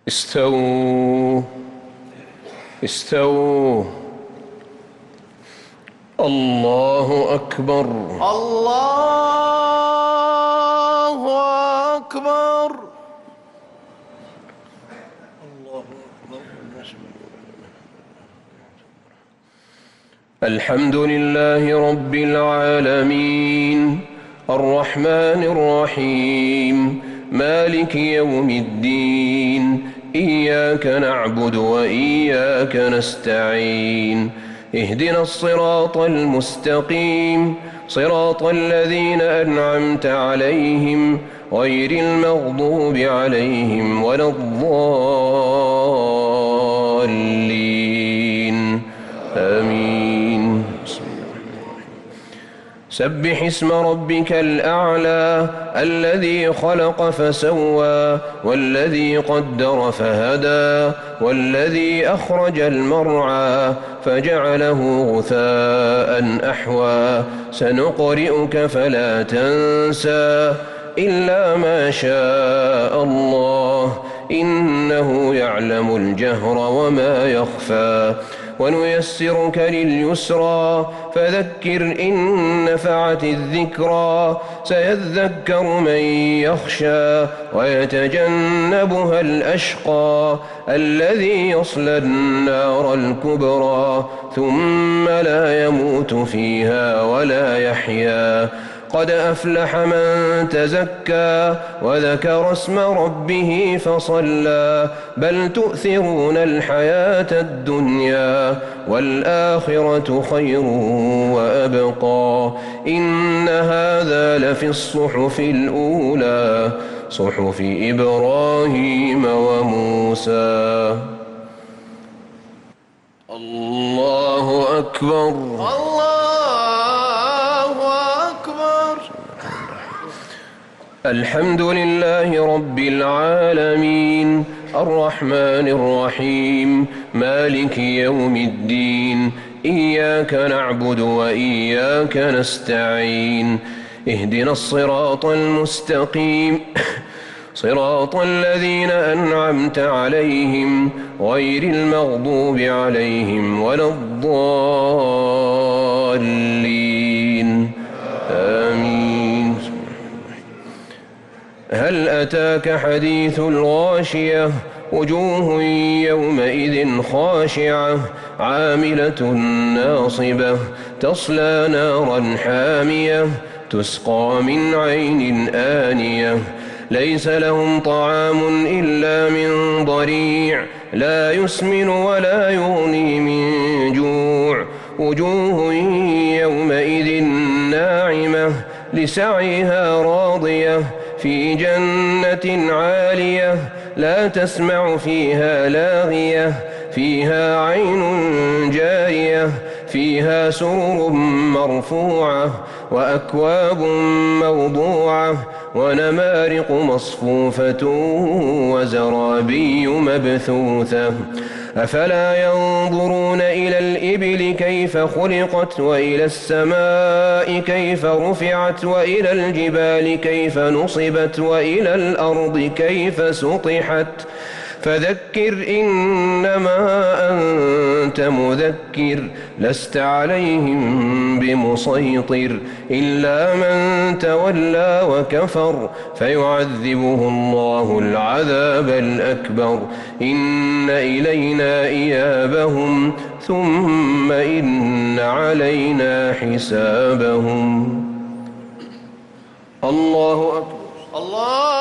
استووا استووا. الله أكبر. الله أكبر. الحمد لله رب العالمين الرحمن الرحيم مالك يوم الدين إياك نعبد وإياك نستعين اهدنا الصراط المستقيم صراط الذين أنعمت عليهم غير المغضوب عليهم ولا الضالين آمين. سبح اسم ربك الأعلى الذي خلق فسوى والذي قدر فهدى والذي أخرج المرعى فجعله غثاء أحوى سنقرئك فلا تنسى إلا ما شاء الله إنه يعلم الجهر وما يخفى ونيسرك لليسرى فذكر إن نفعت الذكرى سيذكر من يخشى ويتجنبها الأشقى الذي يصلى النار الكبرى ثم لا يموت فيها ولا يحيا قد أفلح من تزكى وذكر اسم ربه فصلى بل تؤثرون الحياة الدنيا والآخرة خير وأبقى إن هذا لفي الصحف الأولى صحف إبراهيم وموسى. الله أكبر. الحمد لله رب العالمين الرحمن الرحيم مالك يوم الدين إياك نعبد وإياك نستعين اهدنا الصراط المستقيم صراط الذين أنعمت عليهم غير المغضوب عليهم ولا الضالين آمين. هل أتاك حديث الغاشية وجوه يومئذ خاشعة عاملة ناصبة تصلى نارا حامية تسقى من عين آنية ليس لهم طعام إلا من ضريع لا يسمن ولا يغني من جوع وجوه يومئذ ناعمة لسعيها راضية في جنة عالية لا تسمع فيها لاغية فيها عين جارية فيها سرر مرفوعة وأكواب موضوعة ونمارق مصفوفة وزرابي مبثوثة أفلا ينظرون إلى الإبل كيف خلقت وإلى السماء كيف رفعت وإلى الجبال كيف نصبت وإلى الأرض كيف سطحت فذكر إنما أنت مذكر لست عليهم بمسيطر إلا من تولى وكفر فيعذبه الله العذاب الأكبر إن إلينا إيابهم ثم إن علينا حسابهم. الله أكبر. الله